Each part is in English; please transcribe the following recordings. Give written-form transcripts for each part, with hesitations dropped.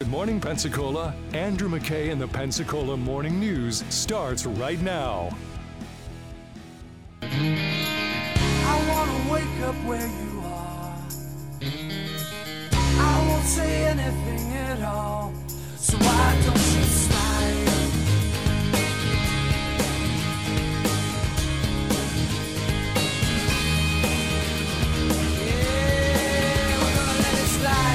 Morning Pensacola. Andrew McKay and the Pensacola Morning News starts right now. I want to wake up where you are. I won't say anything at all. So why don't you slide? Yeah, we're gonna let it slide.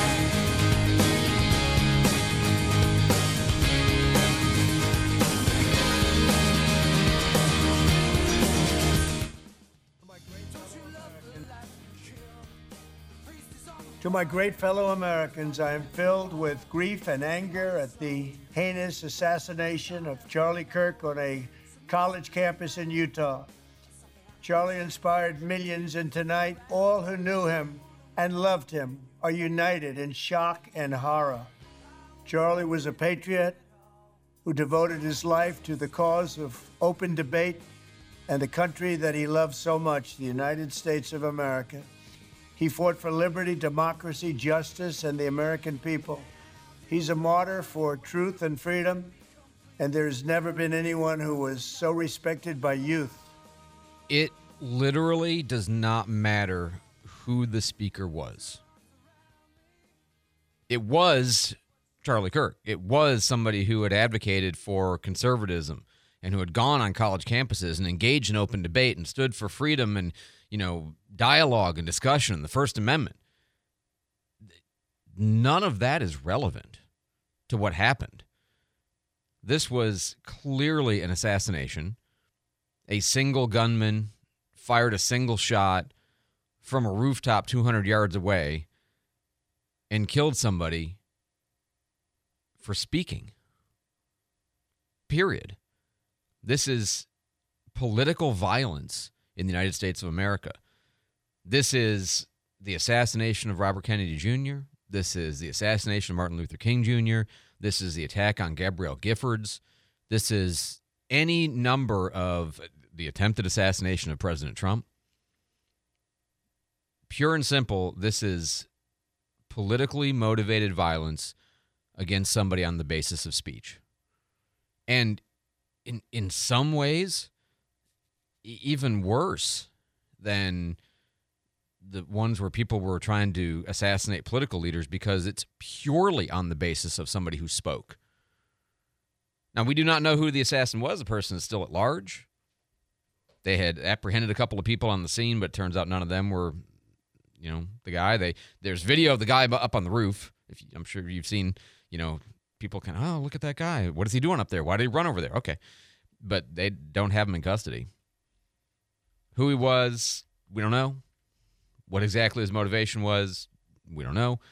To my great fellow Americans, I am filled with grief and anger at the heinous assassination of Charlie Kirk on a college campus in Utah. Charlie inspired millions, and tonight, all who knew him and loved him are united in shock and horror. Charlie was a patriot who devoted his life to the cause of open debate and the country that he loved so much, the United States of America. He fought for liberty, democracy, justice, and the American people. He's a martyr for truth and freedom, and there's never been anyone who was so respected by youth. It literally does not matter who the speaker was. It was Charlie Kirk. It was somebody who had advocated for conservatism and who had gone on college campuses and engaged in open debate and stood for freedom and, dialogue and discussion, the First Amendment. None of that is relevant to what happened. This was clearly an assassination. A single gunman fired a single shot from a rooftop 200 yards away and killed somebody for speaking. Period. This is political violence in the United States of America. This is the assassination of Robert Kennedy Jr. This is the assassination of Martin Luther King Jr. This is the attack on Gabrielle Giffords. This is any number of the attempted assassination of President Trump. Pure and simple, this is politically motivated violence against somebody on the basis of speech. And in some ways, even worse than the ones where people were trying to assassinate political leaders, because it's purely on the basis of somebody who spoke. Now, we do not know who the assassin was. The person is still at large. They had apprehended a couple of people on the scene, but it turns out none of them were, the guy. There's video of the guy up on the roof. I'm sure you've seen, people kind of, look at that guy. What is he doing up there? Why did he run over there? Okay. But they don't have him in custody. Who he was, we don't know. What exactly his motivation was, we don't know.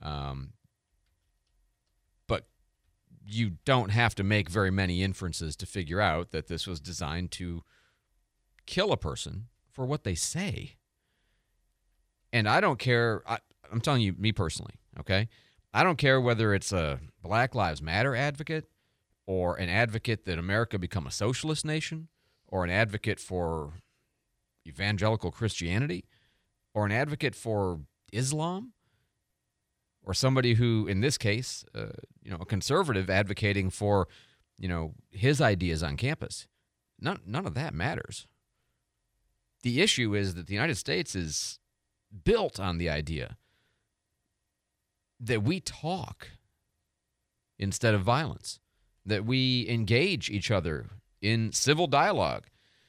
But you don't have to make very many inferences to figure out that this was designed to kill a person for what they say. And I don't care. I'm telling you, me personally, okay? I don't care whether it's a Black Lives Matter advocate or an advocate that America become a socialist nation or an advocate for evangelical Christianity or an advocate for Islam or somebody who, in this case, a conservative advocating for, his ideas on campus. None of that matters. The issue is that the United States is built on the idea that we talk instead of violence, that we engage each other in civil dialogue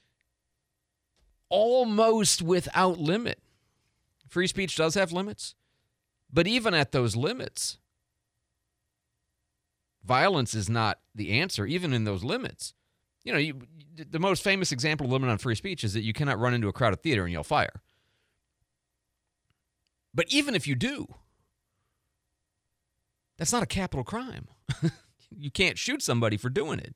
almost without limit. Free speech does have limits, but even at those limits, violence is not the answer, even in those limits. The most famous example of limit on free speech is that you cannot run into a crowded theater and yell fire. But even if you do, that's not a capital crime. You can't shoot somebody for doing it.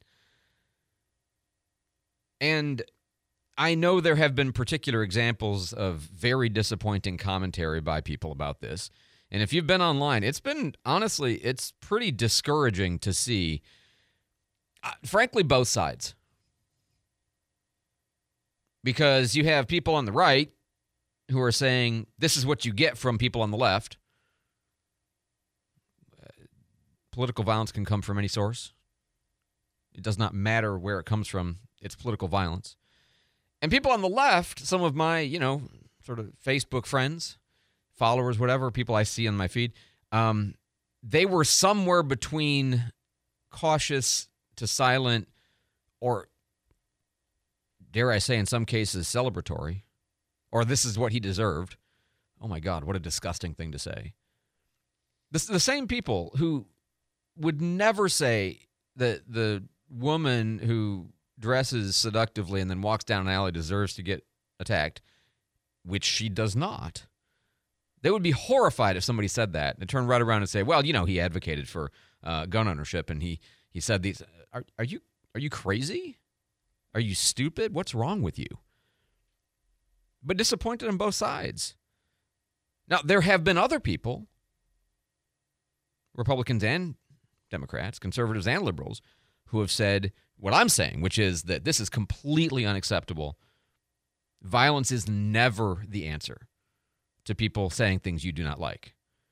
And I know there have been particular examples of very disappointing commentary by people about this. And if you've been online, it's pretty discouraging to see, frankly, both sides. Because you have people on the right who are saying, this is what you get from people on the left. political violence can come from any source. It does not matter where it comes from. It's political violence. And people on the left, some of my, sort of Facebook friends, followers, whatever, people I see on my feed, they were somewhere between cautious to silent, or dare I say in some cases celebratory, or this is what he deserved. Oh my God, what a disgusting thing to say. The same people who would never say that the woman who dresses seductively and then walks down an alley deserves to get attacked, which she does not. They would be horrified if somebody said that and turn right around and say, well, he advocated for gun ownership and he said these. Are you crazy? Are you stupid? What's wrong with you? But disappointed on both sides. Now, there have been other people, Republicans and Democrats, conservatives and liberals, who have said what I'm saying, which is that this is completely unacceptable. Violence is never the answer to people saying things you do not like.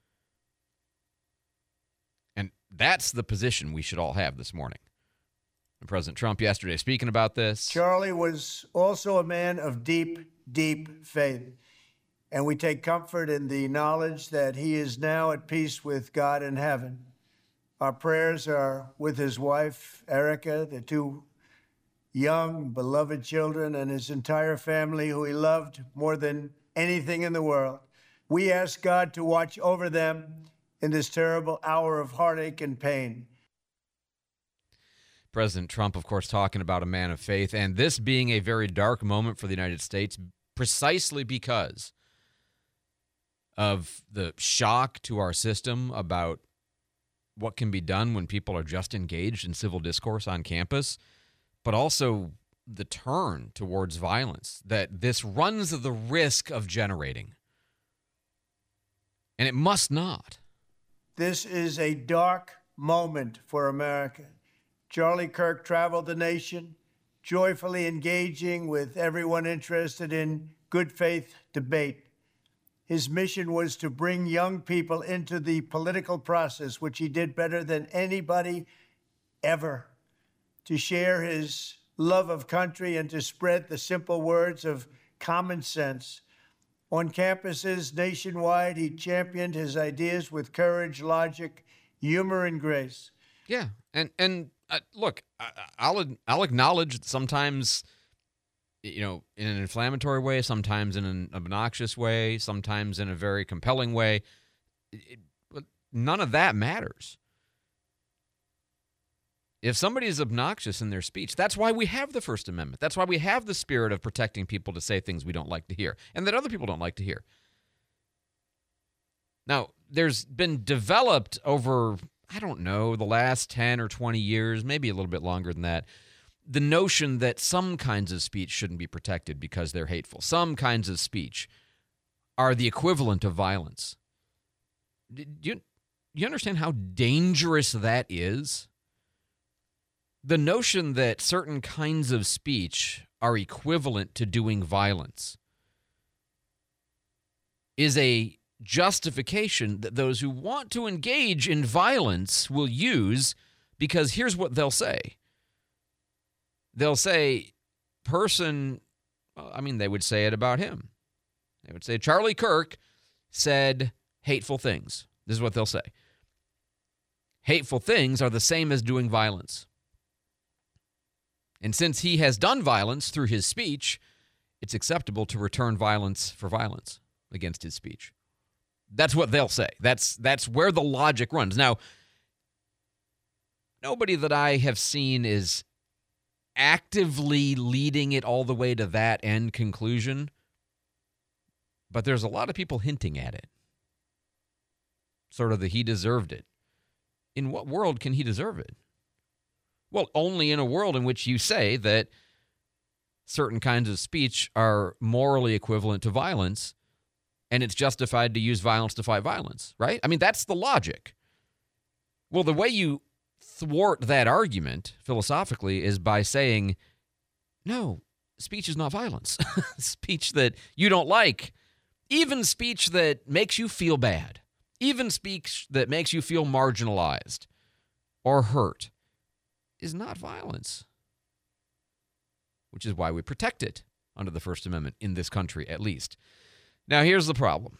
And that's the position we should all have this morning. And President Trump yesterday speaking about this. Charlie was also a man of deep, deep faith. And we take comfort in the knowledge that he is now at peace with God in heaven. Our prayers are with his wife, Erica, the two young, beloved children, and his entire family, who he loved more than anything in the world. We ask God to watch over them in this terrible hour of heartache and pain. President Trump, of course, talking about a man of faith, and this being a very dark moment for the United States, precisely because of the shock to our system about what can be done when people are just engaged in civil discourse on campus, but also the turn towards violence that this runs the risk of generating. And it must not. This is a dark moment for America. Charlie Kirk traveled the nation, joyfully engaging with everyone interested in good faith debate. His mission was to bring young people into the political process, which he did better than anybody ever, to share his love of country and to spread the simple words of common sense. On campuses nationwide, he championed his ideas with courage, logic, humor, and grace. Yeah, and look, I'll acknowledge that sometimes, in an inflammatory way, sometimes in an obnoxious way, sometimes in a very compelling way. But none of that matters. If somebody is obnoxious in their speech, that's why we have the First Amendment. That's why we have the spirit of protecting people to say things we don't like to hear and that other people don't like to hear. Now, there's been developed over, the last 10 or 20 years, maybe a little bit longer than that, the notion that some kinds of speech shouldn't be protected because they're hateful. Some kinds of speech are the equivalent of violence. Do you understand how dangerous that is? The notion that certain kinds of speech are equivalent to doing violence is a justification that those who want to engage in violence will use, because here's what they'll say. They'll say, they would say it about him. They would say, Charlie Kirk said hateful things. This is what they'll say. Hateful things are the same as doing violence. And since he has done violence through his speech, it's acceptable to return violence for violence against his speech. That's what they'll say. That's where the logic runs. Now, nobody that I have seen is actively leading it all the way to that end conclusion, but there's a lot of people hinting at it. Sort of the he deserved it. In what world can he deserve it? Well, only in a world in which you say that certain kinds of speech are morally equivalent to violence, and it's justified to use violence to fight violence, right? I mean, that's the logic. Well, the way you thwart that argument philosophically is by saying, no, speech is not violence. Speech that you don't like, even speech that makes you feel bad, even speech that makes you feel marginalized, or hurt is not violence, which is why we protect it under the First Amendment in this country, at least. Now, here's the problem.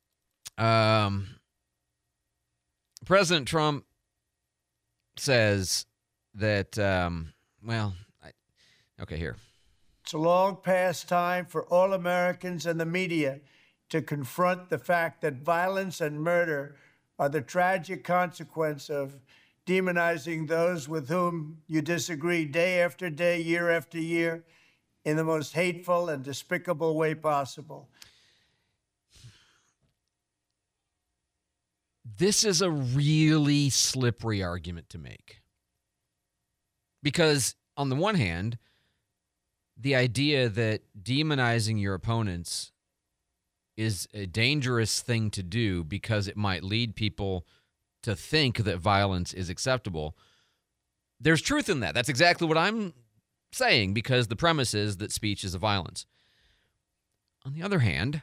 President Trump says that, here. It's a long past time for all Americans and the media to confront the fact that violence and murder are the tragic consequence of demonizing those with whom you disagree day after day, year after year, in the most hateful and despicable way possible. This is a really slippery argument to make. Because on the one hand, the idea that demonizing your opponents is a dangerous thing to do because it might lead people to think that violence is acceptable. There's truth in that. That's exactly what I'm saying, because the premise is that speech is a violence. On the other hand,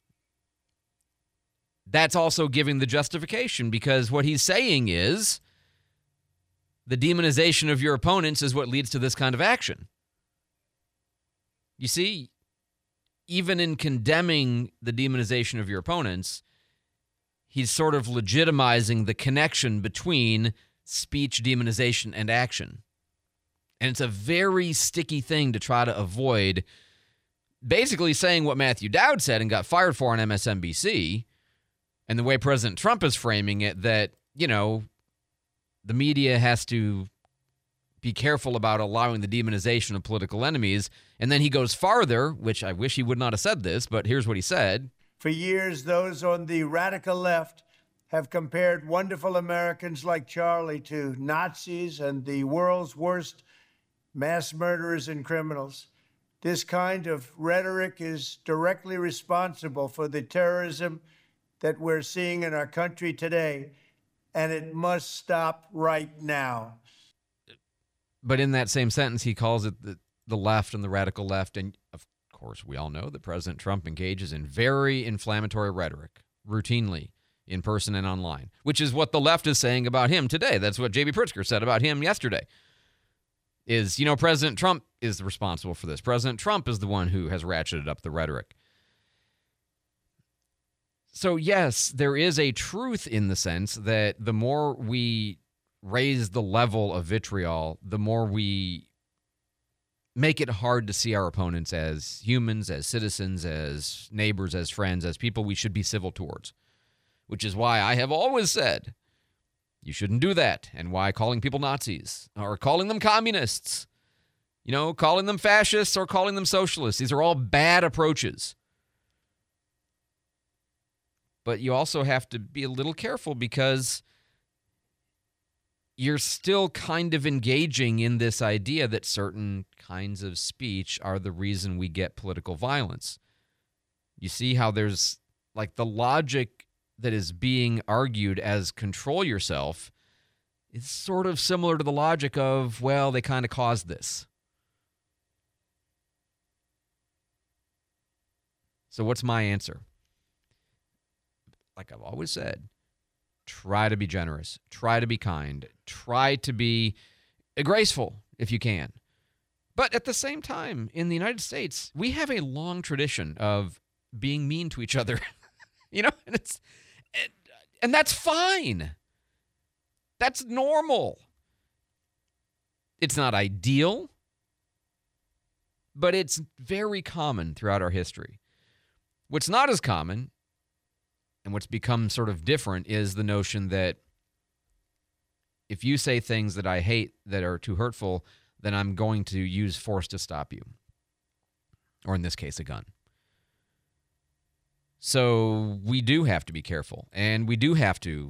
that's also giving the justification, because what he's saying is the demonization of your opponents is what leads to this kind of action. You see, even in condemning the demonization of your opponents, he's sort of legitimizing the connection between speech demonization and action. And it's a very sticky thing to try to avoid, basically saying what Matthew Dowd said and got fired for on MSNBC, and the way President Trump is framing it, that, the media has to be careful about allowing the demonization of political enemies. And then he goes farther, which I wish he would not have said this, but here's what he said. For years, those on the radical left have compared wonderful Americans like Charlie to Nazis and the world's worst mass murderers and criminals. This kind of rhetoric is directly responsible for the terrorism that we're seeing in our country today, and it must stop right now. But in that same sentence, he calls it the left and the radical left. And, of course, we all know that President Trump engages in very inflammatory rhetoric routinely in person and online, which is what the left is saying about him today. That's what J.B. Pritzker said about him yesterday. Is, President Trump is responsible for this. President Trump is the one who has ratcheted up the rhetoric. So, yes, there is a truth in the sense that the more we raise the level of vitriol, the more we make it hard to see our opponents as humans, as citizens, as neighbors, as friends, as people we should be civil towards, which is why I have always said you shouldn't do that, and why calling people Nazis or calling them communists, calling them fascists or calling them socialists, these are all bad approaches. But you also have to be a little careful, because you're still kind of engaging in this idea that certain kinds of speech are the reason we get political violence. You see how there's the logic that is being argued as control yourself is sort of similar to the logic of, well, they kind of caused this. So what's my answer? Like I've always said, try to be generous, try to be kind, try to be graceful if you can. But at the same time, in the United States, we have a long tradition of being mean to each other, and that's fine. That's normal. It's not ideal, but it's very common throughout our history. What's not as common, and what's become sort of different, is the notion that if you say things that I hate that are too hurtful, then I'm going to use force to stop you. Or in this case, a gun. So we do have to be careful. And we do have to,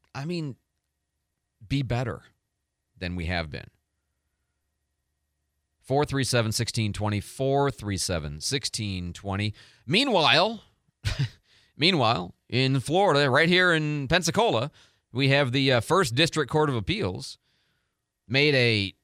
be better than we have been. 437-1620, 437-1620. Meanwhile, in Florida, right here in Pensacola, we have the First District Court of Appeals made a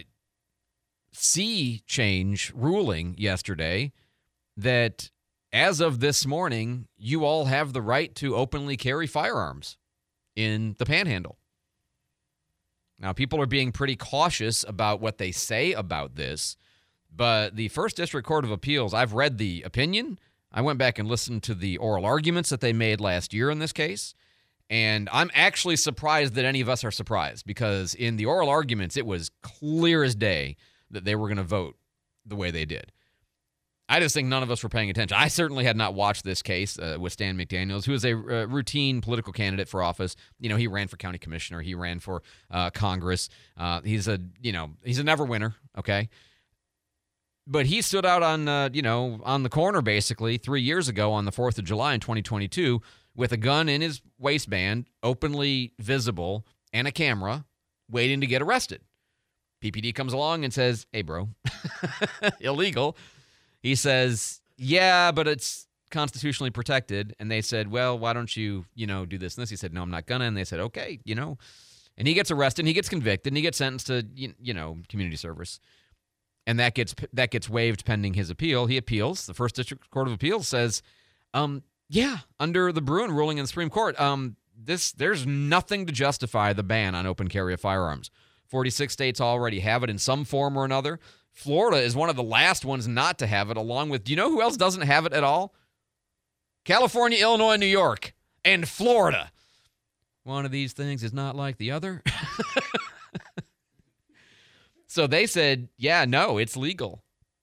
sea change ruling yesterday that as of this morning, you all have the right to openly carry firearms in the Panhandle. Now, people are being pretty cautious about what they say about this, but the First District Court of Appeals, I've read the opinion. I went back and listened to the oral arguments that they made last year in this case, and I'm actually surprised that any of us are surprised, because in the oral arguments, it was clear as day that they were going to vote the way they did. I just think none of us were paying attention. I certainly had not watched this case with Stan McDaniels, who is a routine political candidate for office. You know, he ran for county commissioner. He ran for Congress. He's a never winner, okay? But he stood out on the corner basically 3 years ago on the 4th of July in 2022 with a gun in his waistband, openly visible, and a camera, waiting to get arrested. PPD comes along and says, "Hey, bro, illegal." He says, "Yeah, but it's constitutionally protected." And they said, "Well, why don't you, do this and this?" He said, "No, I'm not gonna." And they said, "Okay, And he gets arrested, and he gets convicted, and he gets sentenced to, community service. And that gets waived pending his appeal. He appeals. The First District Court of Appeals says, yeah, under the Bruin ruling in the Supreme Court, there's nothing to justify the ban on open carry of firearms. 46 states already have it in some form or another. Florida is one of the last ones not to have it, along with, do you know who else doesn't have it at all? California, Illinois, New York, and Florida. One of these things is not like the other. So they said, yeah, no, it's legal.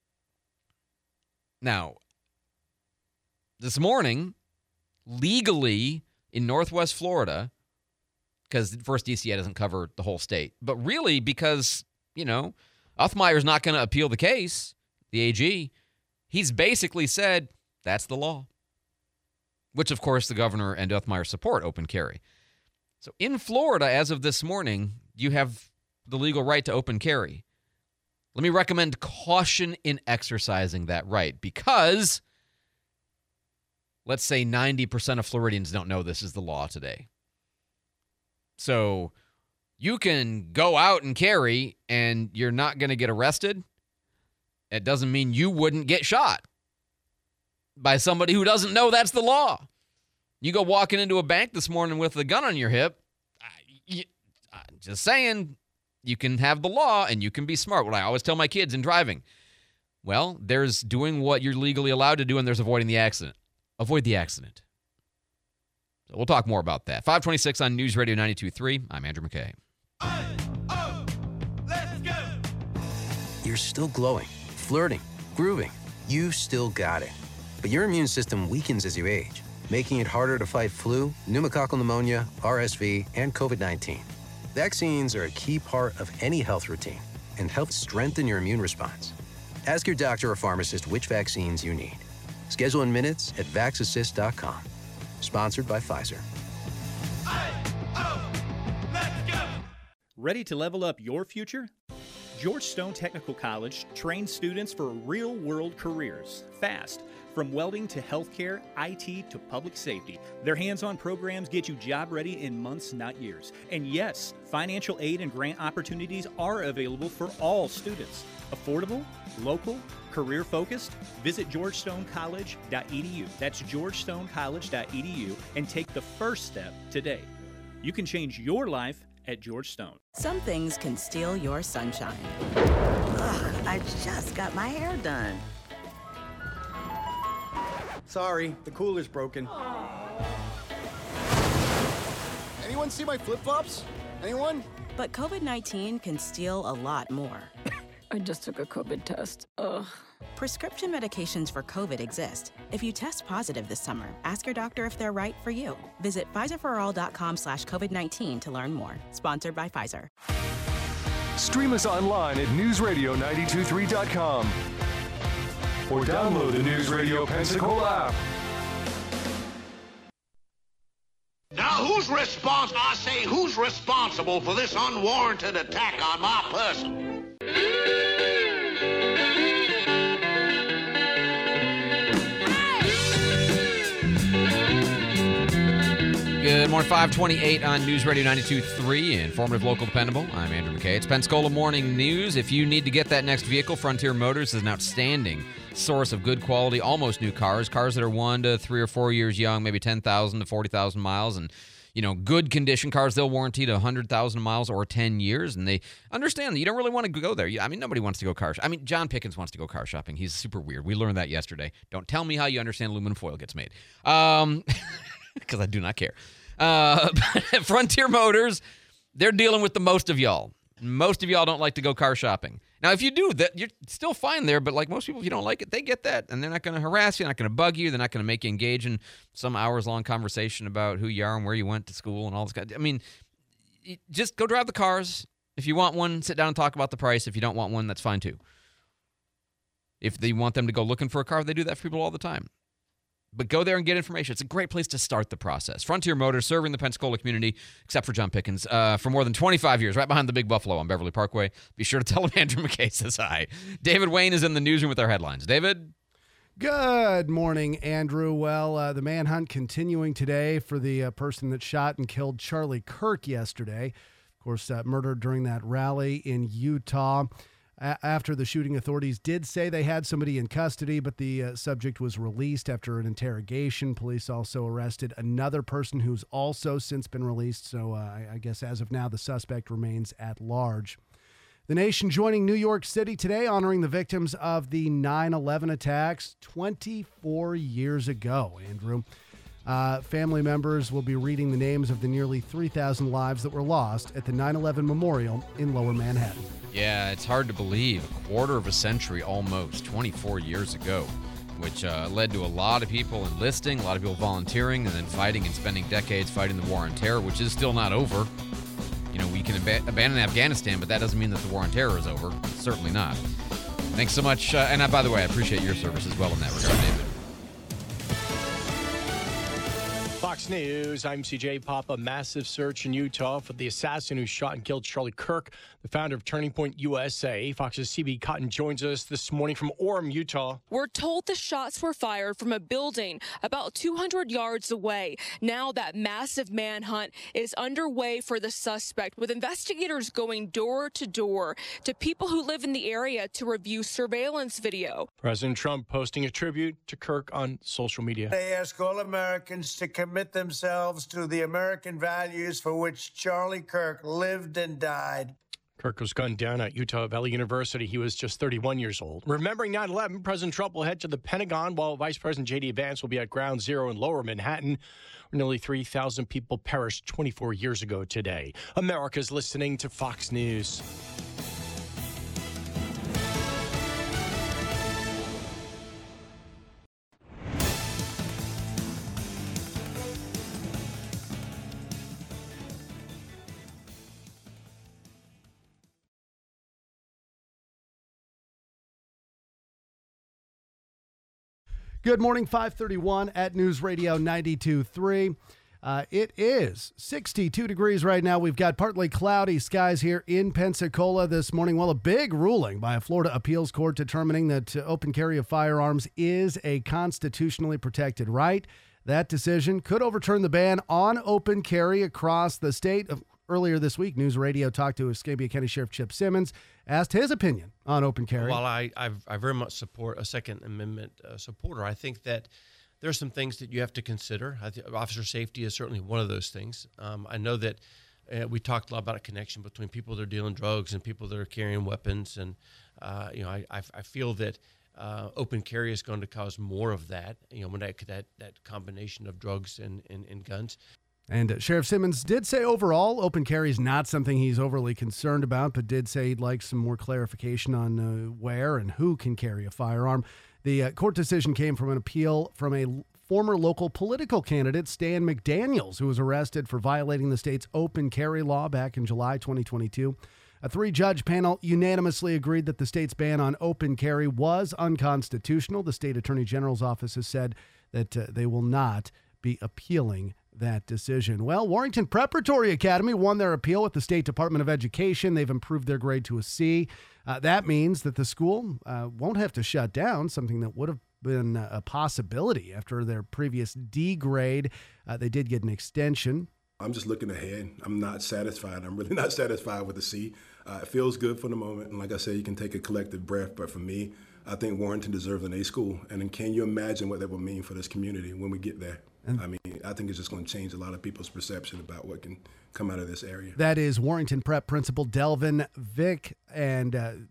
Now, this morning, legally in Northwest Florida, because First DCA doesn't cover the whole state, but really because, Uthmeier's not going to appeal the case, the AG, he's basically said that's the law, which, of course, the governor and Uthmeier support open carry. So in Florida, as of this morning, you have the legal right to open carry. Let me recommend caution in exercising that right, because let's say 90% of Floridians don't know this is the law today. So you can go out and carry and you're not going to get arrested. It doesn't mean you wouldn't get shot by somebody who doesn't know that's the law. You go walking into a bank this morning with a gun on your hip, just saying, you can have the law and you can be smart. What I always tell my kids in driving, well, there's doing what you're legally allowed to do and there's avoiding the accident. Avoid the accident. So we'll talk more about that. 526 on News Radio 92.3. I'm Andrew McKay. Let's go. You're still glowing, flirting, grooving. You still got it. But your immune system weakens as you age, making it harder to fight flu, pneumococcal pneumonia, RSV, and COVID-19. Vaccines are a key part of any health routine and help strengthen your immune response. Ask your doctor or pharmacist which vaccines you need. Schedule in minutes at VaxAssist.com. Sponsored by Pfizer. Let's go! Ready to level up your future? George Stone Technical College trains students for real-world careers, fast. From welding to healthcare, IT to public safety, their hands-on programs get you job-ready in months, not years. And yes, financial aid and grant opportunities are available for all students. Affordable, local, career-focused? Visit georgestoncollege.edu. That's georgestoncollege.edu and take the first step today. You can change your life at George Stone. Some things can steal your sunshine. Ugh, I just got my hair done. Sorry, the cooler's broken. Anyone see my flip-flops? Anyone? But COVID-19 can steal a lot more. I just took a COVID test. Ugh. Prescription medications for COVID exist. If you test positive this summer, ask your doctor if they're right for you. Visit PfizerForAll.com/COVID-19 to learn more. Sponsored by Pfizer. Stream us online at newsradio923.com or download the News Radio Pensacola app. Now, who's responsible? I say, who's responsible for this unwarranted attack on my person? Good morning, 528 on News Radio 92.3, informative, local, dependable. I'm Andrew McKay. It's Pensacola Morning News. If you need to get that next vehicle, Frontier Motors is an outstanding source of good quality, almost new cars that are 1 to 3 or 4 years young, maybe 10,000 to 40,000 miles, and good condition cars, they'll warranty to 100,000 miles or 10 years, and they understand that you don't really want to go there. I mean, nobody wants to go car shopping. I mean, John Pickens wants to go car shopping. He's super weird. We learned that yesterday. Don't tell me how you understand aluminum foil gets made, because I do not care. Frontier Motors, they're dealing with the most of y'all. Most of y'all don't like to go car shopping. Now, if you do, that you're still fine there, but like most people, if you don't like it, they get that, and they're not going to harass you, not going to bug you, they're not going to make you engage in some hours-long conversation about who you are and where you went to school and all this. I mean, just go drive the cars. If you want one, sit down and talk about the price. If you don't want one, that's fine too. If they want them to go looking for a car, they do that for people all the time. But go there and get information. It's a great place to start the process. Frontier Motors, serving the Pensacola community, except for John Pickens, for more than 25 years, right behind the Big Buffalo on Beverly Parkway. Be sure to tell him Andrew McKay says hi. David Wayne is in the newsroom with our headlines. David? Good morning, Andrew. Well, the manhunt continuing today for the person that shot and killed Charlie Kirk yesterday. Of course, murdered during that rally in Utah. After the shooting, authorities did say they had somebody in custody, but the subject was released after an interrogation. Police also arrested another person who's also since been released. So I guess as of now, the suspect remains at large. The nation joining New York City today, honoring the victims of the 9/11 attacks 24 years ago, Andrew. Family members will be reading the names of the nearly 3,000 lives that were lost at the 9/11 Memorial in Lower Manhattan. Yeah, it's hard to believe. A quarter of a century almost, 24 years ago, which led to a lot of people enlisting, a lot of people volunteering, and then fighting and spending decades fighting the war on terror, which is still not over. We can abandon Afghanistan, but that doesn't mean that the war on terror is over. Certainly not. Thanks so much. And by the way, I appreciate your service as well in that regard, David. Fox News, I'm CJ Papa. Massive search in Utah for the assassin who shot and killed Charlie Kirk, the founder of Turning Point USA. Fox's CB Cotton joins us this morning from Orem, Utah. We're told the shots were fired from a building about 200 yards away. Now that massive manhunt is underway for the suspect, with investigators going door to door to people who live in the area to review surveillance video. President Trump posting a tribute to Kirk on social media. They ask all Americans to commit themselves to the American values for which Charlie Kirk lived and died. Kirk was gunned down at Utah Valley University. He was just 31 years old. Remembering 9/11, President Trump will head to the Pentagon while Vice President J.D. Vance will be at Ground Zero in Lower Manhattan, where nearly 3,000 people perished 24 years ago today. America's listening to Fox News. Good morning, 531 at News Radio 92.3. It is 62 degrees right now. We've got partly cloudy skies here in Pensacola this morning. Well, a big ruling by a Florida appeals court determining that open carry of firearms is a constitutionally protected right. That decision could overturn the ban on open carry across the state. Earlier this week, News Radio talked to Escambia County Sheriff Chip Simmons, asked his opinion on open carry. While I very much support a Second Amendment supporter, I think that there are some things that you have to consider. I think officer safety is certainly one of those things. I know that we talked a lot about a connection between people that are dealing drugs and people that are carrying weapons, and I feel that open carry is going to cause more of that. When that combination of drugs and guns. And Sheriff Simmons did say overall open carry is not something he's overly concerned about, but did say he'd like some more clarification on where and who can carry a firearm. The court decision came from an appeal from a former local political candidate, Stan McDaniels, who was arrested for violating the state's open carry law back in July 2022. A 3-judge panel unanimously agreed that the state's ban on open carry was unconstitutional. The state attorney general's office has said that they will not be appealing that decision. Well, Warrington Preparatory Academy won their appeal with the State Department of Education. They've improved their grade to a C. That means that the school won't have to shut down, something that would have been a possibility after their previous D grade. They did get an extension. I'm just looking ahead. I'm not satisfied. I'm really not satisfied with the C. It feels good for the moment. And like I said, you can take a collective breath. But for me, I think Warrington deserves an A school. And then can you imagine what that would mean for this community when we get there? I mean, I think it's just going to change a lot of people's perception about what can come out of this area. That is Warrington Prep Principal Delvin Vick. And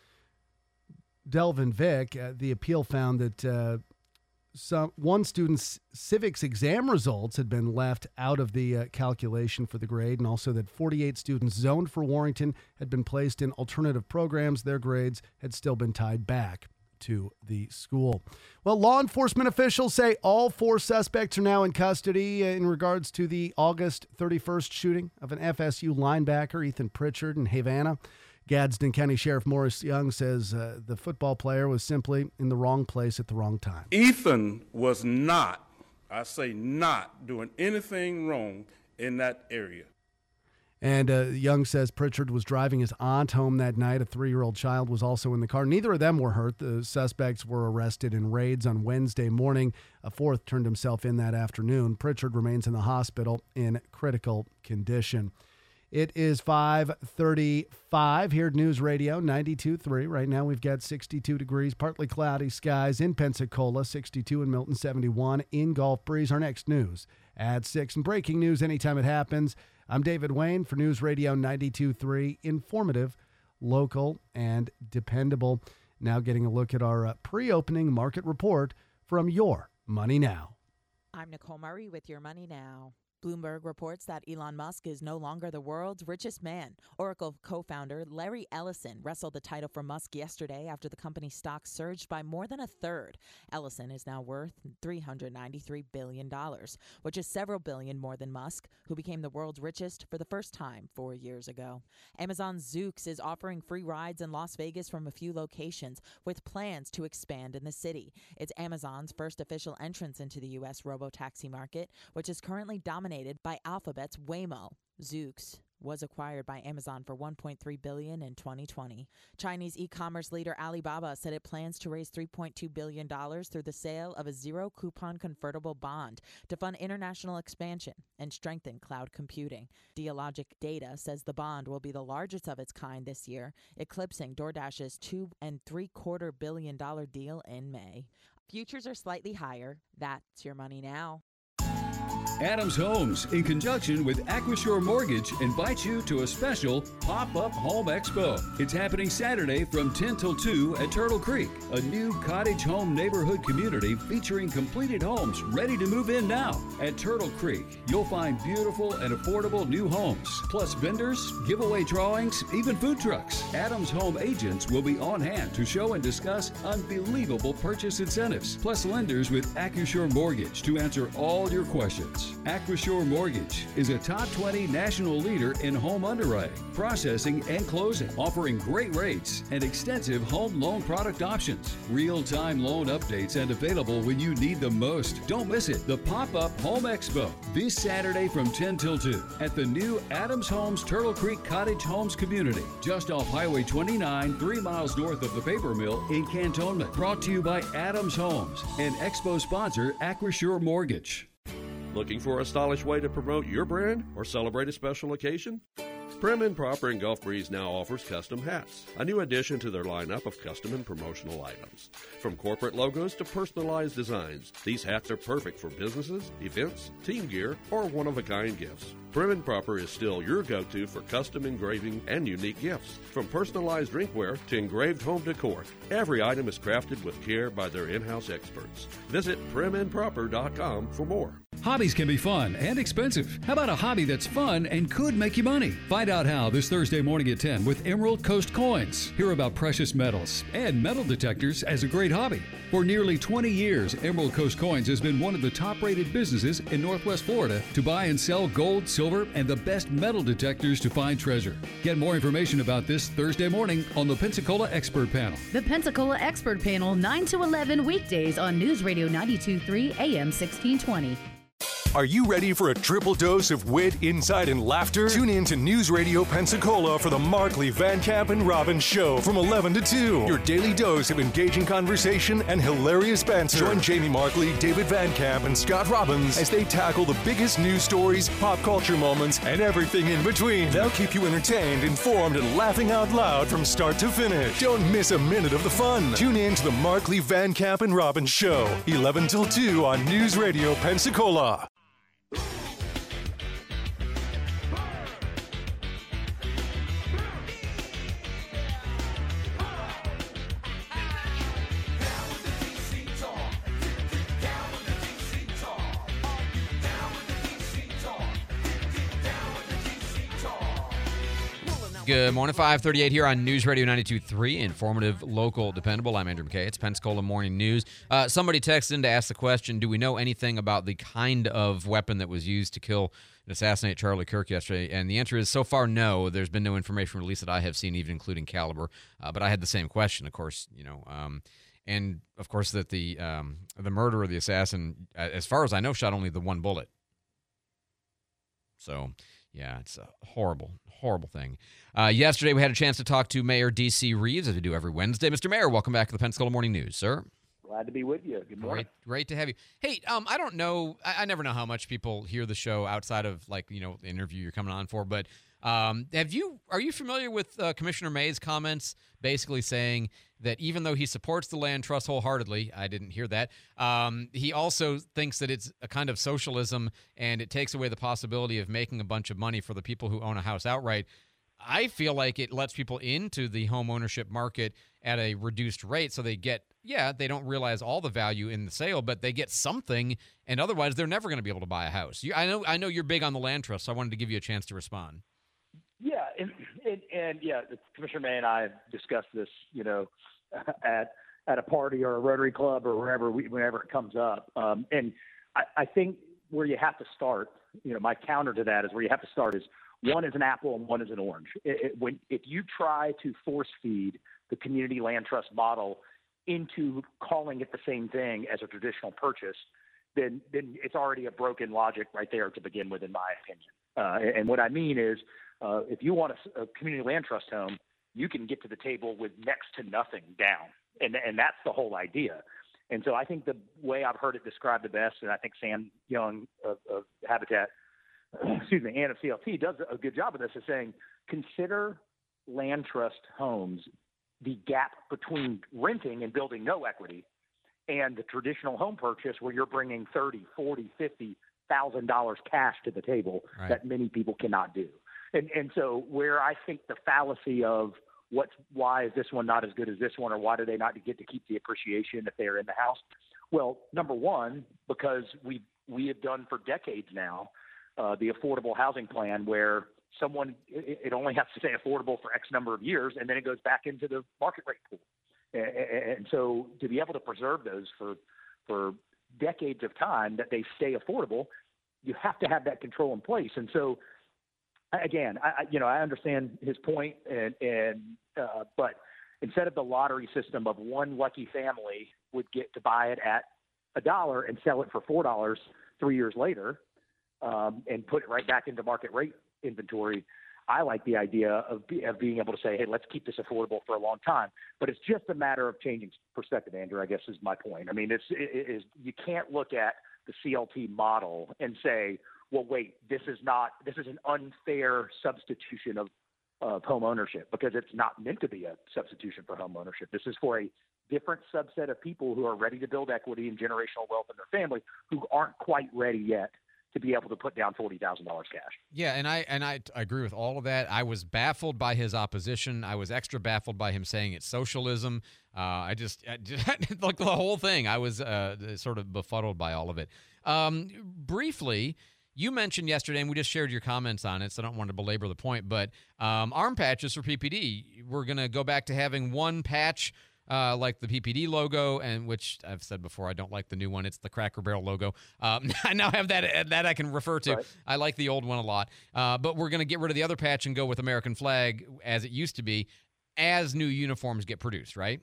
Delvin Vick, the appeal found that one student's civics exam results had been left out of the calculation for the grade, and also that 48 students zoned for Warrington had been placed in alternative programs. Their grades had still been tied back to the school. Well, law enforcement officials say all 4 suspects are now in custody in regards to the August 31st shooting of an FSU linebacker, Ethan Pritchard, in Havana. Gadsden County Sheriff Morris Young says the football player was simply in the wrong place at the wrong time. Ethan was not, I say not, doing anything wrong in that area. And Young says Pritchard was driving his aunt home that night. A 3-year-old child was also in the car. Neither of them were hurt. The suspects were arrested in raids on Wednesday morning. A 4th turned himself in that afternoon. Pritchard remains in the hospital in critical condition. It is 5:35 here at News Radio 92.3. Right now we've got 62 degrees, partly cloudy skies in Pensacola, 62 in Milton, 71 in Gulf Breeze. Our next news at 6. And breaking news anytime it happens. I'm David Wayne for News Radio 92.3. Informative, local, and dependable. Now getting a look at our pre-opening market report from Your Money Now. I'm Nicole Murray with Your Money Now. Bloomberg reports that Elon Musk is no longer the world's richest man. Oracle co-founder Larry Ellison wrestled the title from Musk yesterday after the company's stock surged by more than a third. Ellison is now worth $393 billion, which is several billion more than Musk, who became the world's richest for the first time 4 years ago. Amazon's Zoox is offering free rides in Las Vegas from a few locations, with plans to expand in the city. It's Amazon's first official entrance into the U.S. robotaxi market, which is currently dominated by Alphabet's Waymo. Zoox was acquired by Amazon for $1.3 billion in 2020. Chinese e-commerce leader Alibaba said it plans to raise $3.2 billion through the sale of a zero-coupon convertible bond to fund international expansion and strengthen cloud computing. Dealogic Data says the bond will be the largest of its kind this year, eclipsing DoorDash's $2.75 billion deal in May. Futures are slightly higher. That's Your Money Now. Adams Homes, in conjunction with Aquashore Mortgage, invites you to a special pop-up home expo. It's happening Saturday from 10 till 2 at Turtle Creek, a new cottage home neighborhood community featuring completed homes ready to move in now. At Turtle Creek, you'll find beautiful and affordable new homes, plus vendors, giveaway drawings, even food trucks. Adams Home agents will be on hand to show and discuss unbelievable purchase incentives, plus lenders with Aquashore Mortgage to answer all your questions. Aquashore Mortgage is a top 20 national leader in home underwriting, processing, and closing, offering great rates and extensive home loan product options. Real-time loan updates and available when you need them most. Don't miss it. The Pop-Up Home Expo this Saturday from 10 till 2 at the new Adams Homes Turtle Creek Cottage Homes Community, just off Highway 29, 3 miles north of the paper mill in Cantonment. Brought to you by Adams Homes and Expo sponsor Aquashore Mortgage. Looking for a stylish way to promote your brand or celebrate a special occasion? Prim and Proper in Gulf Breeze now offers custom hats, a new addition to their lineup of custom and promotional items. From corporate logos to personalized designs, these hats are perfect for businesses, events, team gear, or one-of-a-kind gifts. Prim and Proper is still your go-to for custom engraving and unique gifts. From personalized drinkware to engraved home decor, every item is crafted with care by their in-house experts. Visit primandproper.com for more. Hobbies can be fun and expensive. How about a hobby that's fun and could make you money? Find out how this Thursday morning at 10 with Emerald Coast Coins. Hear about precious metals and metal detectors as a great hobby. For nearly 20 years, Emerald Coast Coins has been one of the top-rated businesses in Northwest Florida to buy and sell gold, silver, and the best metal detectors to find treasure. Get more information about this Thursday morning on the Pensacola Expert Panel. The Pensacola Expert Panel, 9 to 11 weekdays on News Radio 92.3 AM 1620. Are you ready for a triple dose of wit, insight, and laughter? Tune in to News Radio Pensacola for the Markley, Van Camp, and Robbins Show from 11 to 2. Your daily dose of engaging conversation and hilarious banter. Join Jamie Markley, David Van Camp, and Scott Robbins as they tackle the biggest news stories, pop culture moments, and everything in between. They'll keep you entertained, informed, and laughing out loud from start to finish. Don't miss a minute of the fun. Tune in to the Markley, Van Camp, and Robbins Show, 11 till 2 on News Radio Pensacola. Good morning, 538 here on News Radio 92.3, informative, local, dependable. I'm Andrew McKay. It's Pensacola Morning News. Somebody texted in to ask the question, do we know anything about the kind of weapon that was used to kill and assassinate Charlie Kirk yesterday? And the answer is, so far, no. There's been no information released that I have seen, even including caliber. But I had the same question, of course, and of course that the murderer, the assassin, as far as I know, shot only the one bullet. So, yeah, it's a horrible, horrible thing. Yesterday, we had a chance to talk to Mayor D.C. Reeves, as we do every Wednesday. Mr. Mayor, welcome back to the Pensacola Morning News, sir. Glad to be with you. Good morning. Great to have you. Hey, I don't know. I never know how much people hear the show outside of, the interview you're coming on for, but are you familiar with Commissioner May's comments basically saying that even though he supports the land trust wholeheartedly, I didn't hear that, he also thinks that it's a kind of socialism and it takes away the possibility of making a bunch of money for the people who own a house outright. I feel like it lets people into the home ownership market at a reduced rate, so they don't realize all the value in the sale, but they get something, and otherwise they're never going to be able to buy a house. I know you're big on the land trust, so I wanted to give you a chance to respond. Yeah, and Commissioner May and I have discussed this, at a party or a Rotary Club or whenever it comes up. And I think where you have to start, my counter to that is where you have to start is one is an apple and one is an orange. If you try to force feed the community land trust model into calling it the same thing as a traditional purchase, then it's already a broken logic right there to begin with, in my opinion. And what I mean is, if you want a community land trust home, you can get to the table with next to nothing down. And that's the whole idea. And so I think the way I've heard it described the best, and I think Sam Young of Habitat, and of CLT does a good job of this, is saying, consider land trust homes the gap between renting and building no equity and the traditional home purchase where you're bringing $30,000, $40,000, $50,000 cash to the table that many people cannot do. And so where I think the fallacy of why is this one not as good as this one, or why do they not get to keep the appreciation if they're in the house? Well, number one, because we have done for decades now the affordable housing plan where it only has to say affordable for X number of years, and then it goes back into the market rate pool. And so to be able to preserve those for decades of time that they stay affordable, you have to have that control in place. And so, again, I understand his point, but instead of the lottery system of one lucky family would get to buy it at $1 and sell it for $4 3 years later, and put it right back into market rate inventory, I like the idea of being able to say, hey, let's keep this affordable for a long time. But it's just a matter of changing perspective, Andrew, I guess is my point. I mean, you can't look at the CLT model and say, well, wait, this is an unfair substitution of home ownership, because it's not meant to be a substitution for home ownership. This is for a different subset of people who are ready to build equity and generational wealth in their family who aren't quite ready yet to be able to put down $40,000 cash. Yeah, and I agree with all of that. I was baffled by his opposition. I was extra baffled by him saying it's socialism. I just like the whole thing. I was sort of befuddled by all of it. Briefly, you mentioned yesterday, and we just shared your comments on it, so I don't want to belabor the point, but arm patches for PPD. We're going to go back to having one patch like the PPD logo, and which I've said before, I don't like the new one. It's the Cracker Barrel logo. I now have that I can refer to. Right. I like the old one a lot. But we're going to get rid of the other patch and go with American flag as it used to be as new uniforms get produced, right?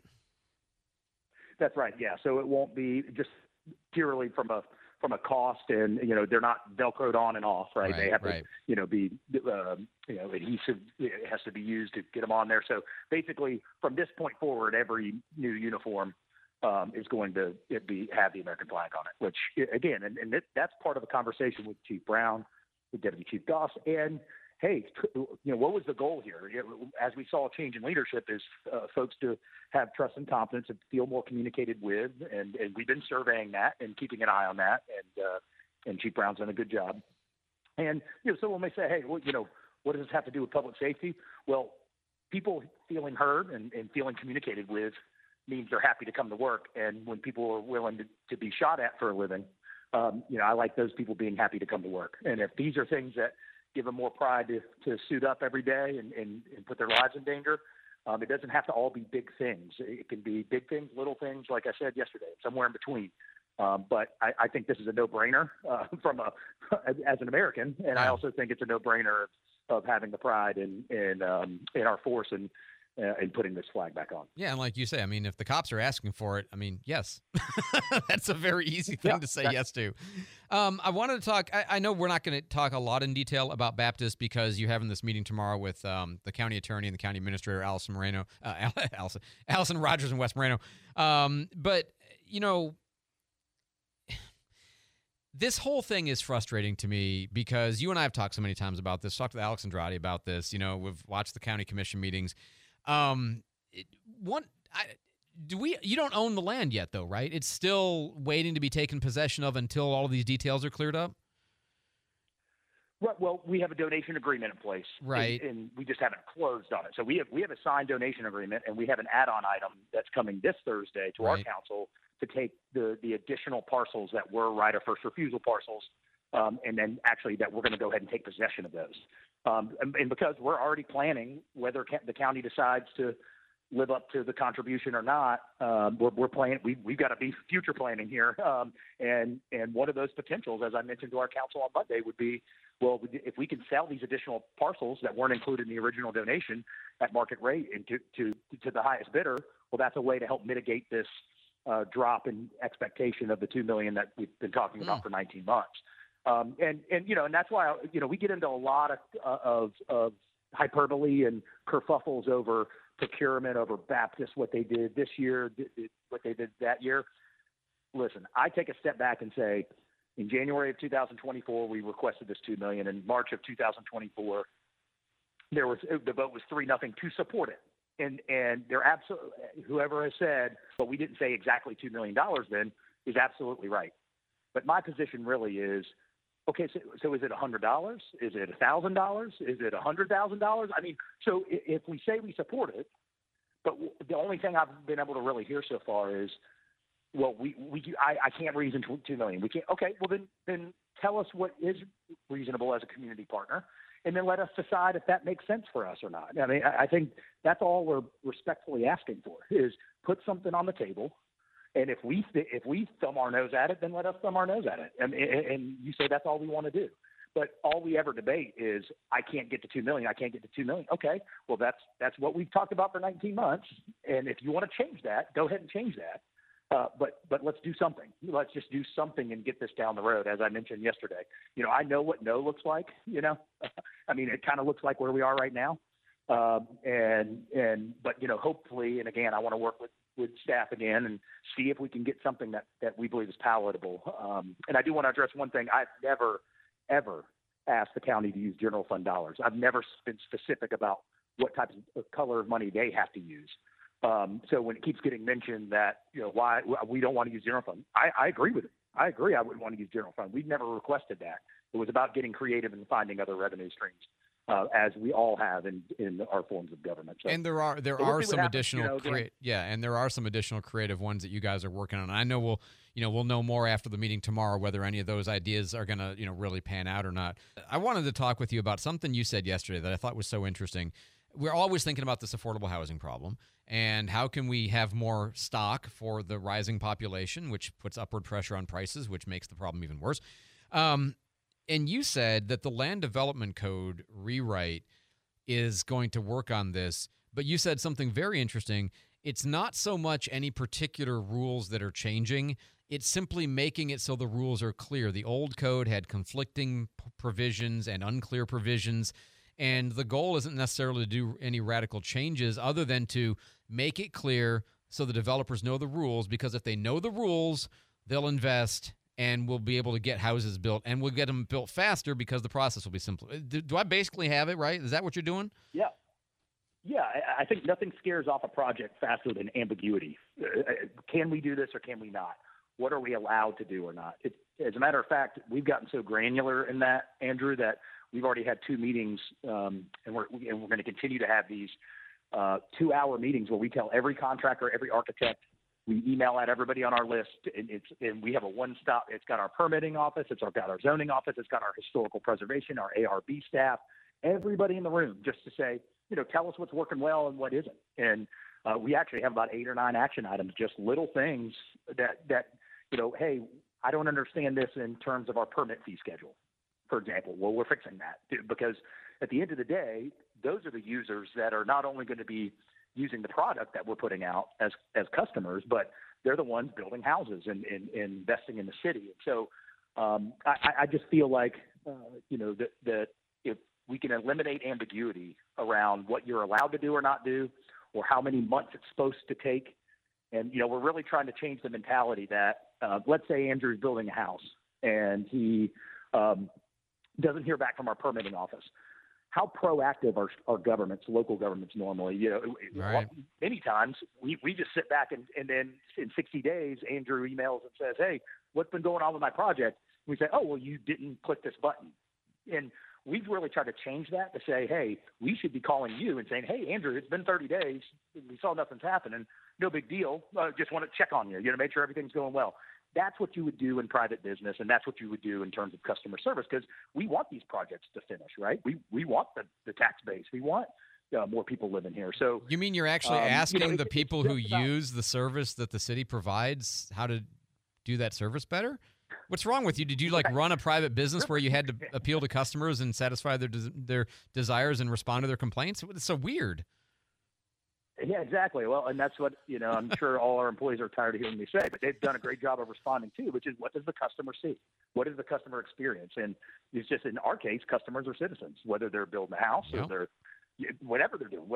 That's right, yeah. So it won't be just purely from a cost, and they're not Velcroed on and off, right? They have to be adhesive. It has to be used to get them on there. So basically, from this point forward, every new uniform is going to have the American flag on it. Which again, and that's part of the conversation with Chief Brown, with Deputy Chief Goss, and hey, what was the goal here? As we saw a change in leadership, is folks to have trust and confidence and feel more communicated with, and we've been surveying that and keeping an eye on that, and Chief Brown's done a good job. And so when they say, hey, what does this have to do with public safety? Well, people feeling heard and feeling communicated with means they're happy to come to work, and when people are willing to be shot at for a living, I like those people being happy to come to work. And if these are things that give them more pride to suit up every day and put their lives in danger. It doesn't have to all be big things. It can be big things, little things, like I said yesterday, somewhere in between. But I think this is a no-brainer as an American, and I also think it's a no-brainer of having the pride in our force and putting this flag back on. Yeah, and like you say, I mean, if the cops are asking for it, I mean, yes. That's a very easy thing to say yes to. I wanted to talk, I know we're not going to talk a lot in detail about Baptist because you're having this meeting tomorrow with the county attorney and the county administrator, Allison Rogers and Wes Moreno. But, you know, this whole thing is frustrating to me because you and I have talked so many times about this. Talked with Alex Andrade about this. You know, we've watched the county commission meetings. You don't own the land yet, though, right? It's still waiting to be taken possession of until all of these details are cleared up? Right. Well, we have a donation agreement in place. Right. And we just haven't closed on it. So we have a signed donation agreement, and we have an add-on item that's coming this Thursday to our council to take the additional parcels that were right of first refusal parcels, and then actually that we're going to go ahead and take possession of those. And because we're already planning whether the county decides to live up to the contribution or not, we're planning. We've got to be future planning here. And one of those potentials, as I mentioned to our council on Monday, would be, well, if we can sell these additional parcels that weren't included in the original donation at market rate and to the highest bidder, well, that's a way to help mitigate this drop in expectation of the $2 million that we've been talking about for 19 months. And that's why, we get into a lot of hyperbole and kerfuffles over procurement, over Baptist, what they did this year, what they did that year. Listen, I take a step back and say, in January of 2024, we requested this $2 million. In March of 2024, the vote was 3-0 to support it. And they're absolutely, whoever has said, but we didn't say exactly $2 million then, is absolutely right. But my position really is, okay, so is it $100? Is it $1,000? Is it $100,000? I mean, so if we say we support it, but the only thing I've been able to really hear so far is, well, I can't reason $2 million. We can't. Okay, well then tell us what is reasonable as a community partner, and then let us decide if that makes sense for us or not. I mean, I think that's all we're respectfully asking for, is put something on the table. And if we thumb our nose at it, then let us thumb our nose at it. And you say that's all we want to do. But all we ever debate is, I can't get to $2 million. I can't get to $2 million. Okay, well, that's what we've talked about for 19 months. And if you want to change that, go ahead and change that. But let's do something. Let's just do something and get this down the road. As I mentioned yesterday, I know what no looks like. I mean, it kind of looks like where we are right now. But hopefully, and again, I want to work with staff again and see if we can get something that we believe is palatable. And I do want to address one thing. I've never, ever asked the county to use general fund dollars. I've never been specific about what type of color of money they have to use. So when it keeps getting mentioned that, why we don't want to use general fund, I agree with it. I agree I wouldn't want to use general fund. We've never requested that. It was about getting creative and finding other revenue streams, as we all have in our forms of government. So, and there are some additional there are some additional creative ones that you guys are working on. And I know we'll know more after the meeting tomorrow whether any of those ideas are going to really pan out or not. I wanted to talk with you about something you said yesterday that I thought was so interesting. We're always thinking about this affordable housing problem and how can we have more stock for the rising population, which puts upward pressure on prices, which makes the problem even worse. And you said that the Land Development Code rewrite is going to work on this, but you said something very interesting. It's not so much any particular rules that are changing. It's simply making it so the rules are clear. The old code had conflicting provisions and unclear provisions, and the goal isn't necessarily to do any radical changes other than to make it clear so the developers know the rules, because if they know the rules, they'll invest and we'll be able to get houses built, and we'll get them built faster because the process will be simpler. Do I basically have it right? Is that what you're doing? Yeah. Yeah, I think nothing scares off a project faster than ambiguity. Can we do this or can we not? What are we allowed to do or not? As a matter of fact, we've gotten so granular in that, Andrew, that we've already had 2 meetings, and we're going to continue to have these 2-hour meetings where we tell every contractor, every architect, We email out everybody on our list, and we have a one-stop. It's got our permitting office, it's got our zoning office, it's got our historical preservation, our ARB staff, everybody in the room, just to say, tell us what's working well and what isn't. And we actually have about 8 or 9 action items, just little things that hey, I don't understand this in terms of our permit fee schedule, for example. Well, we're fixing that because at the end of the day, those are the users that are not only going to be using the product that we're putting out as customers, but they're the ones building houses and investing in the city. And so I just feel like, that if we can eliminate ambiguity around what you're allowed to do or not do, or how many months it's supposed to take. And, we're really trying to change the mentality that, let's say Andrew's building a house and he doesn't hear back from our permitting office. How proactive are governments, local governments normally? Right. Many times we just sit back and then in 60 days, Andrew emails and says, hey, what's been going on with my project? We say, oh, well, you didn't click this button. And we've really tried to change that to say, hey, we should be calling you and saying, hey, Andrew, it's been 30 days. We saw nothing's happening. No big deal. Just want to check on you, make sure everything's going well. That's what you would do in private business, and that's what you would do in terms of customer service, because we want these projects to finish, right? We want the tax base. We want more people living here. So you mean you're actually asking the people who use the service that the city provides how to do that service better? What's wrong with you? Did you run a private business where you had to appeal to customers and satisfy their desires and respond to their complaints? It's so weird. Yeah, exactly. Well, and that's what, I'm sure all our employees are tired of hearing me say, but they've done a great job of responding too, which is, what does the customer see? What is the customer experience? And it's just, in our case, customers are citizens, whether they're building a house or they're, whatever they're doing,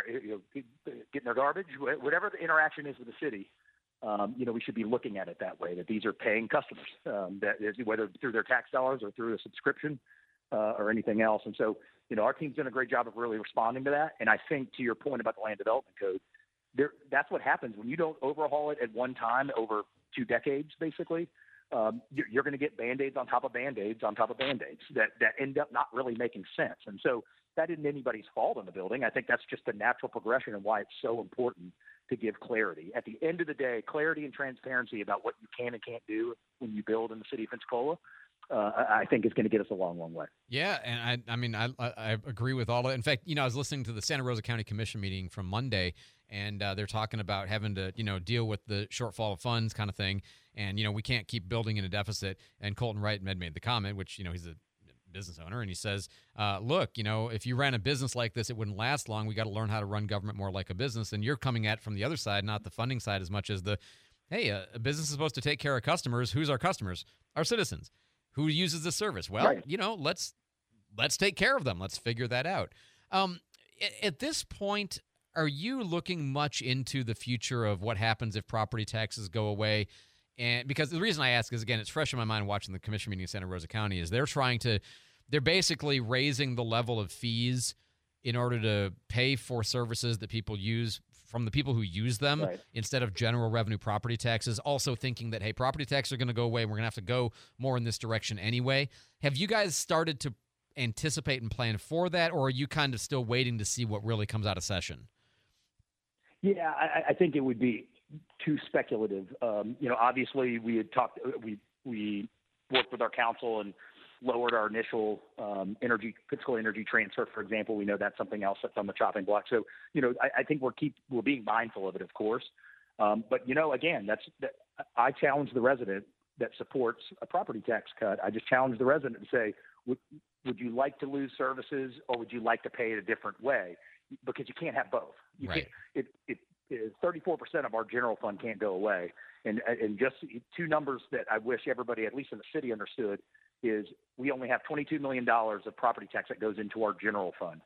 getting their garbage, whatever the interaction is with the city. We should be looking at it that way, that these are paying customers, that is, whether through their tax dollars or through a subscription or anything else. And so, our team's done a great job of really responding to that. And I think, to your point about the land development code, that's what happens when you don't overhaul it at one time over 2 decades, basically. You're going to get Band-Aids on top of Band-Aids on top of Band-Aids that end up not really making sense. And so that isn't anybody's fault in the building. I think that's just the natural progression and why it's so important to give clarity. At the end of the day, clarity and transparency about what you can and can't do when you build in the city of Pensacola, I think is going to get us a long, long way. Yeah, and I agree with all of it. In fact, I was listening to the Santa Rosa County Commission meeting from Monday, and they're talking about having to, deal with the shortfall of funds kind of thing. And, we can't keep building in a deficit. And Colton Wright had made the comment, which, he's a business owner, and he says, look, if you ran a business like this, it wouldn't last long. We got to learn how to run government more like a business. And you're coming at it from the other side, not the funding side as much as hey, a business is supposed to take care of customers. Who's our customers? Our citizens. Who uses the service? Well, right. Let's take care of them. Let's figure that out. At this point, are you looking much into the future of what happens if property taxes go away? And because the reason I ask is, again, it's fresh in my mind watching the commission meeting in Santa Rosa County, is they're basically raising the level of fees in order to pay for services that people use from the people who use them, right, instead of general revenue property taxes, also thinking that, hey, property taxes are going to go away. We're going to have to go more in this direction anyway. Have you guys started to anticipate and plan for that, or are you kind of still waiting to see what really comes out of session? Yeah, I think it would be too speculative. Obviously we had talked, we worked with our council and lowered our initial physical energy transfer, for example. We know that's something else that's on the chopping block. So, I think we're being mindful of it, of course. But again, I challenge the resident that supports a property tax cut. I just challenge the resident to say, would you like to lose services, or would you like to pay it a different way? Because you can't have both. You right. can't, 34% of our general fund can't go away. And just 2 numbers that I wish everybody, at least in the city, understood, is we only have $22 million of property tax that goes into our general fund.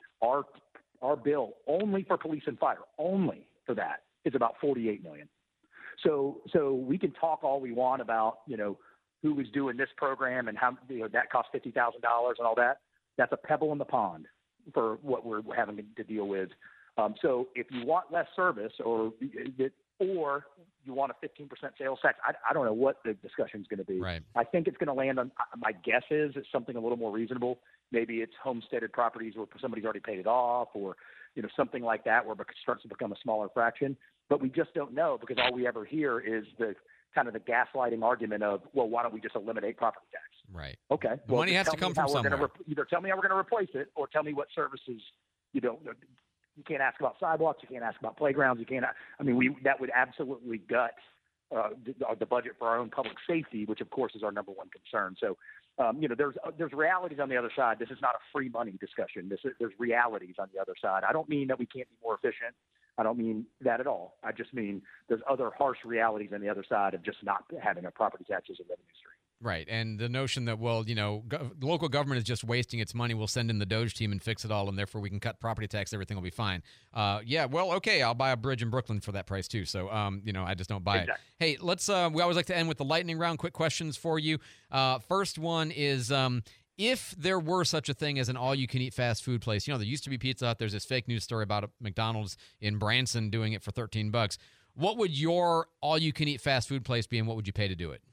Our bill only for police and fire, only for that, is about $48 million. So we can talk all we want about, who was doing this program and how, that cost $50,000 and all that. That's a pebble in the pond for what we're having to deal with So if you want less service or you want a 15% sales tax, I don't know what the discussion is going to be. Right. I think it's going to land on, my guess is it's something a little more reasonable. Maybe it's homesteaded properties where somebody's already paid it off, or something like that, where it starts to become a smaller fraction. But we just don't know, because all we ever hear is the kind of the gaslighting argument of, well, why don't we just eliminate property tax? Right. Okay. The money has to come from somewhere. Either tell me how we're going to replace it, or tell me what services you can't ask about sidewalks. You can't ask about playgrounds. You can't. I mean, that would absolutely gut the budget for our own public safety, which of course is our number one concern. So, there's realities on the other side. This is not a free money discussion. There's realities on the other side. I don't mean that we can't be more efficient. I don't mean that at all. I just mean there's other harsh realities on the other side of just not having a property tax as a revenue stream. Right, and the notion that, well, local government is just wasting its money, we'll send in the Doge team and fix it all, and therefore we can cut property tax, everything will be fine. Okay, I'll buy a bridge in Brooklyn for that price too, so, I just don't buy it. Hey, let's, we always like to end with the lightning round, quick questions for you. First one is, if there were such a thing as an all-you-can-eat fast food place, there used to be Pizza Hut, there's this fake news story about McDonald's in Branson doing it for $13. What would your all-you-can-eat fast food place be, and what would you pay to do it?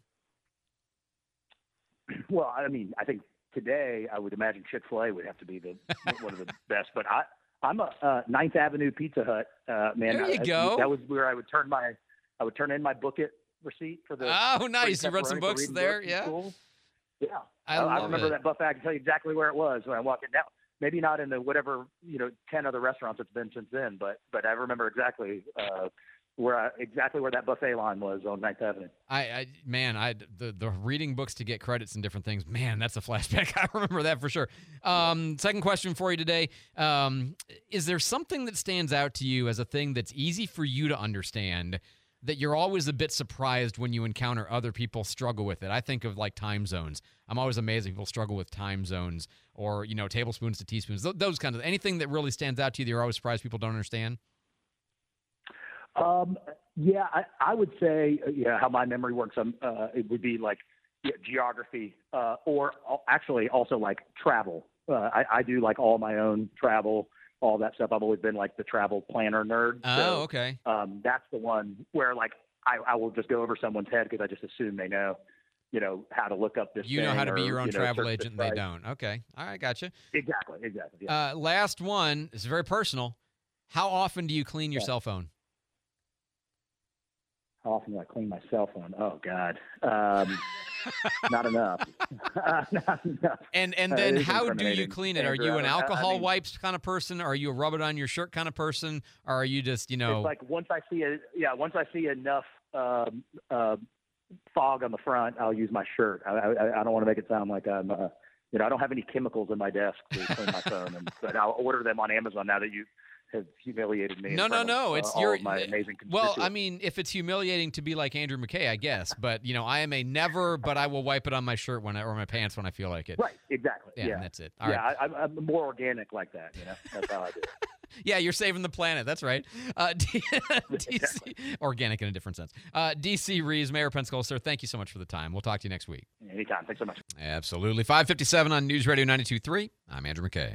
Well, I mean, I think today I would imagine Chick-fil-A would have to be one of the best. But I'm a 9th Avenue Pizza Hut man. There you go. That was where I would turn in my book it receipt for the. Oh, nice! You read some books there, yeah. Yeah, I remember that buffet. I can tell you exactly where it was when I walked in. Now, maybe not in the whatever 10 other restaurants it's been since then, but I remember exactly. Where that buffet line was on 9th Avenue. The reading books to get credits and different things, man, that's a flashback. I remember that for sure. Second question for you today. Is there something that stands out to you as a thing that's easy for you to understand that you're always a bit surprised when you encounter other people struggle with it? I think of like time zones. I'm always amazed when people struggle with time zones, or, tablespoons to teaspoons, those kinds of, anything that really stands out to you that you're always surprised people don't understand? I would say, how my memory works. It would be like geography, or actually also like travel. I do like all my own travel, all that stuff. I've always been like the travel planner nerd. Oh, okay. That's the one where like I will just go over someone's head because I just assume they know, how to look up this. You know how to be your own travel agent. They don't. Okay. All right. Gotcha. Exactly. Yeah. Last one. This is very personal. How often do you clean your cell phone? How often do I clean my cell phone? Oh, God. Not enough. Not enough. And then how do you clean it? Are you an alcohol wipes kind of person? Are you a rub it on your shirt kind of person? Or are you just, It's like once I see enough fog on the front, I'll use my shirt. I don't want to make it sound like I'm, I don't have any chemicals in my desk to clean my phone. But I'll order them on Amazon now that you have humiliated me. No. It's all my amazing constituents. Well, I mean, if it's humiliating to be like Andrew McKay, I guess. But I am a never, but I will wipe it on my shirt or my pants when I feel like it. Right. Exactly. Yeah. And that's it. All right. I'm more organic like that. That's how I do it. Yeah, you're saving the planet. That's right. DC, organic in a different sense. DC Reeves, Mayor of Pensacola, sir, thank you so much for the time. We'll talk to you next week. Anytime. Thanks so much. Absolutely. 5:57 on News Radio 92.3. I'm Andrew McKay.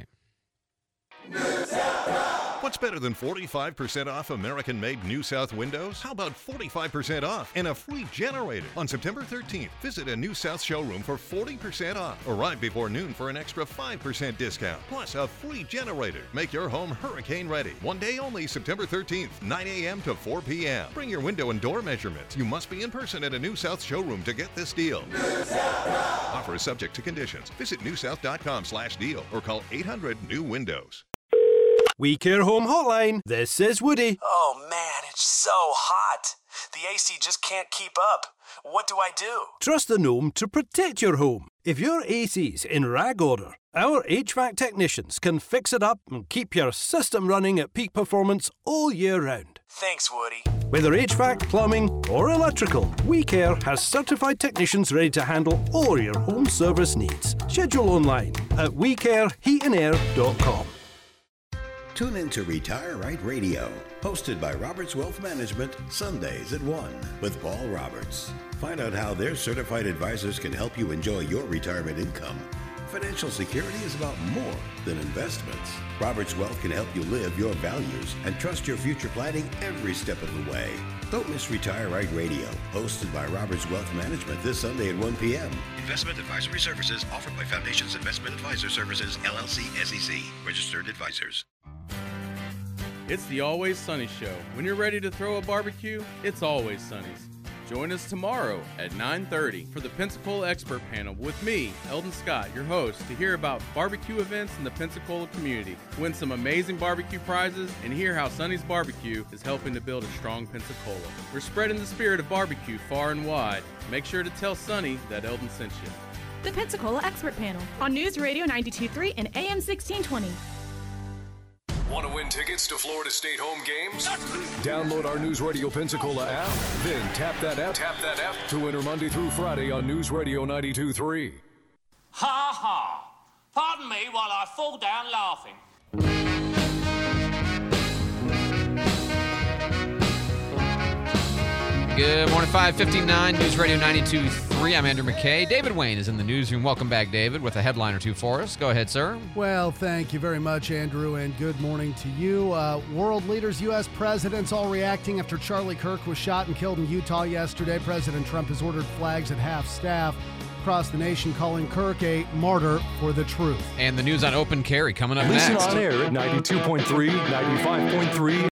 What's better than 45% off American-made New South windows? How about 45% off and a free generator? On September 13th, visit a New South showroom for 40% off. Arrive before noon for an extra 5% discount, plus a free generator. Make your home hurricane ready. One day only, September 13th, 9 a.m. to 4 p.m. Bring your window and door measurements. You must be in person at a New South showroom to get this deal. New South! Offer is subject to conditions. Visit newsouth.com/deal or call 800-NEW-WINDOWS. We Care Home Hotline, this is Woody. Oh man, it's so hot. The AC just can't keep up. What do I do? Trust the Gnome to protect your home. If your AC's in rag order, our HVAC technicians can fix it up and keep your system running at peak performance all year round. Thanks, Woody. Whether HVAC, plumbing, or electrical, We Care has certified technicians ready to handle all your home service needs. Schedule online at WeCareHeatandAir.com. Tune in to Retire Right Radio, hosted by Roberts Wealth Management, Sundays at 1 with Paul Roberts. Find out how their certified advisors can help you enjoy your retirement income. Financial security is about more than investments. Roberts Wealth can help you live your values and trust your future planning every step of the way. Don't miss Retire Right Radio, hosted by Roberts Wealth Management this Sunday at 1 p.m. Investment advisory services offered by Foundations Investment Advisor Services, LLC, SEC, registered advisors. It's the Always Sunny Show. When you're ready to throw a barbecue, it's Always Sunny's. Join us tomorrow at 9:30 for the Pensacola Expert Panel with me, Eldon Scott, your host, to hear about barbecue events in the Pensacola community, win some amazing barbecue prizes, and hear how Sunny's Barbecue is helping to build a strong Pensacola. We're spreading the spirit of barbecue far and wide. Make sure to tell Sunny that Eldon sent you. The Pensacola Expert Panel on News Radio 92.3 and AM 1620. Want to win tickets to Florida State home games? Download our News Radio Pensacola app, then tap that app to enter Monday through Friday on News Radio 92.3. Ha ha! Pardon me while I fall down laughing. Good morning, 5:59, News Radio 92.3. I'm Andrew McKay. David Wayne is in the newsroom. Welcome back, David, with a headline or two for us. Go ahead, sir. Well, thank you very much, Andrew, and good morning to you. World leaders, U.S. presidents all reacting after Charlie Kirk was shot and killed in Utah yesterday. President Trump has ordered flags at half-staff across the nation, calling Kirk a martyr for the truth. And the news on open carry coming up Listen next. on air at 92.3, 95.3.